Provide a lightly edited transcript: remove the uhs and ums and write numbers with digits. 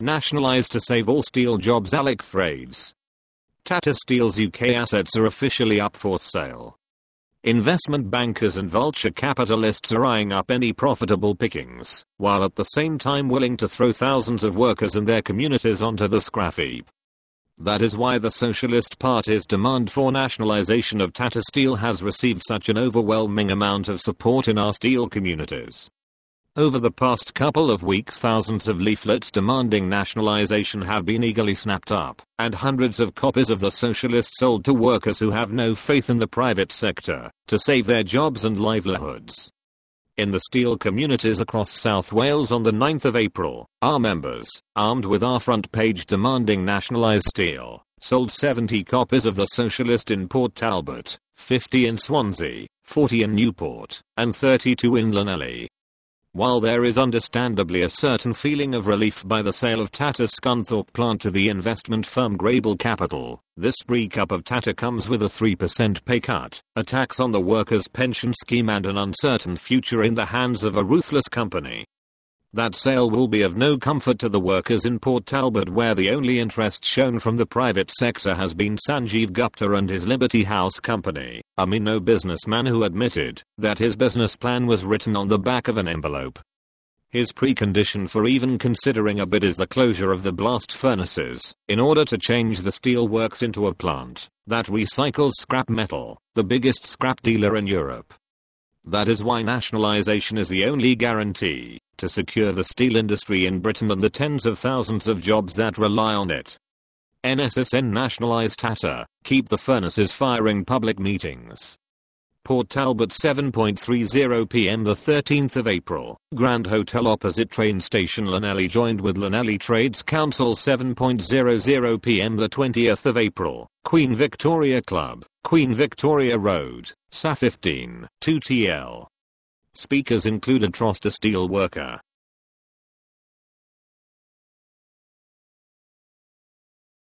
Nationalise to save all steel jobs. Alec Frades. Tata Steel's UK assets are officially up for sale. Investment bankers and vulture capitalists are eyeing up any profitable pickings, while at the same time willing to throw thousands of workers and their communities onto the scrap heap. That is why the Socialist Party's demand for nationalisation of Tata Steel has received such an overwhelming amount of support in our steel communities. Over the past couple of weeks, thousands of leaflets demanding nationalisation have been eagerly snapped up, and hundreds of copies of the Socialists sold to workers who have no faith in the private sector to save their jobs and livelihoods. In the steel communities across South Wales on the 9th of April, our members, armed with our front page demanding nationalise steel, sold 70 copies of the Socialist in Port Talbot, 50 in Swansea, 40 in Newport, and 32 in Llanelli. While there is understandably a certain feeling of relief by the sale of Tata Scunthorpe plant to the investment firm Grable Capital, this breakup of Tata comes with a 3% pay cut, a tax on the workers' pension scheme and an uncertain future in the hands of a ruthless company. That sale will be of no comfort to the workers in Port Talbot, where the only interest shown from the private sector has been Sanjeev Gupta and his Liberty House company, a Mino businessman who admitted that his business plan was written on the back of an envelope. His precondition for even considering a bid is the closure of the blast furnaces, in order to change the steel works into a plant that recycles scrap metal, the biggest scrap dealer in Europe. That is why nationalisation is the only guarantee to secure the steel industry in Britain and the tens of thousands of jobs that rely on it. NSSN nationalise Tata, keep the furnaces firing. Public meetings. Port Talbot 7:30 p.m. the 13th of April, Grand Hotel opposite train station Llanelli joined with Llanelli Trades Council 7:00 p.m. the 20th of April, Queen Victoria Club, Queen Victoria Road, SA 15, 2TL. Speakers included Troster steelworker,